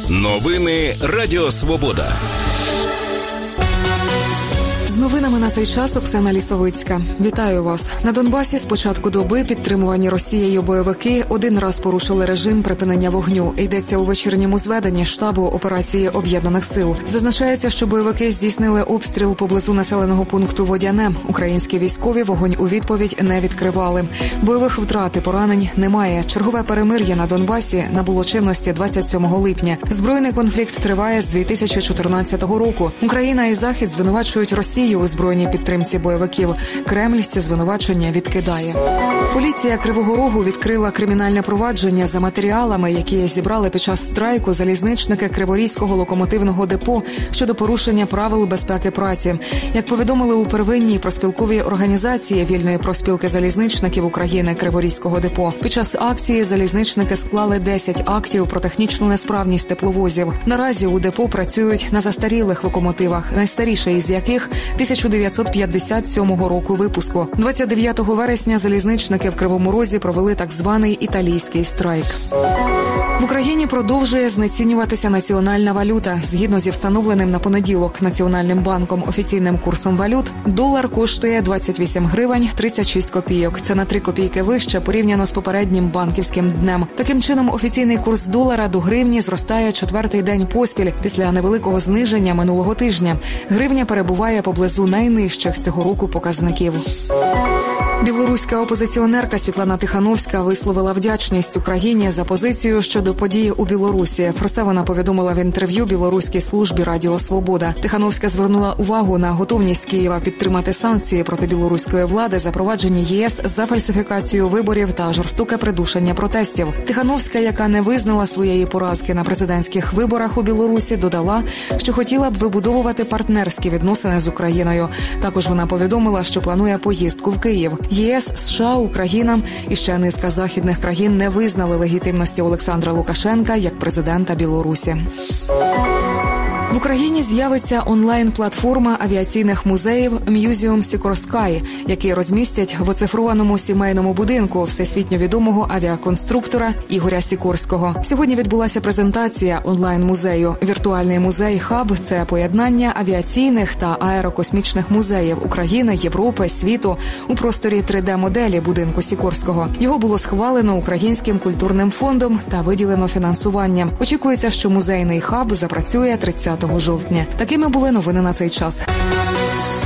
Новини Радіо Свобода. З новинами на цей час Оксана Лісовицька. Вітаю вас. На Донбасі з початку доби підтримувані Росією бойовики один раз порушили режим припинення вогню. Йдеться у вечірньому зведенні штабу операції Об'єднаних сил. Зазначається, що бойовики здійснили обстріл поблизу населеного пункту Водяне. Українські військові вогонь у відповідь не відкривали. Бойових втрат і поранень немає. Чергове перемир'я на Донбасі набуло чинності 27 липня. Збройний конфлікт триває з 2014 року. Україна і Захід звинувачують Росію у збройній підтримці бойовиків. Кремль ці звинувачення відкидає. Поліція Кривого Рогу відкрила кримінальне провадження за матеріалами, які зібрали під час страйку залізничники Криворізького локомотивного депо щодо порушення правил безпеки праці. Як повідомили у первинній профспілковій організації Вільної профспілки залізничників України Криворізького депо, під час акції залізничники склали 10 актів про технічну несправність тепловозів. Наразі у депо працюють на застарілих локомотивах, найстаріший із яких 1957 року випуску. 29 вересня залізничники в Кривому Розі провели так званий італійський страйк. В Україні продовжує знецінюватися національна валюта. Згідно зі встановленим на понеділок Національним банком офіційним курсом валют, долар коштує 28 гривень 36 копійок. Це на 3 копійки вище порівняно з попереднім банківським днем. Таким чином, офіційний курс долара до гривні зростає четвертий день поспіль після невеликого зниження минулого тижня. Гривня перебуває поблизу найнижчих цього року показників. Білоруська опозиціонерка Світлана Тихановська висловила вдячність Україні за позицію щодо подій у Білорусі. Про це вона повідомила в інтерв'ю білоруській службі Радіо Свобода. Тихановська звернула увагу на готовність Києва підтримати санкції проти білоруської влади, запроваджені ЄС за фальсифікацію виборів та жорстоке придушення протестів. Тихановська, яка не визнала своєї поразки на президентських виборах у Білорусі, додала, що хотіла б вибудовувати партнерські відносини з Україною. Також вона повідомила, що планує поїздку в Київ. ЄС, США, Україна і ще низка західних країн не визнали легітимності Олександра Лукашенка як президента Білорусі. В Україні з'явиться онлайн-платформа авіаційних музеїв Museum Sikorsky, які розмістять в оцифрованому сімейному будинку всесвітньо відомого авіаконструктора Ігоря Сікорського. Сьогодні відбулася презентація онлайн-музею. Віртуальний музей-хаб – це поєднання авіаційних та аерокосмічних музеїв України, Європи, світу у просторі 3D-моделі будинку Сікорського. Його було схвалено Українським культурним фондом та виділено фінансування. Очікується, що музейний хаб запрацює 30 жовтня. Такими були новини на цей час.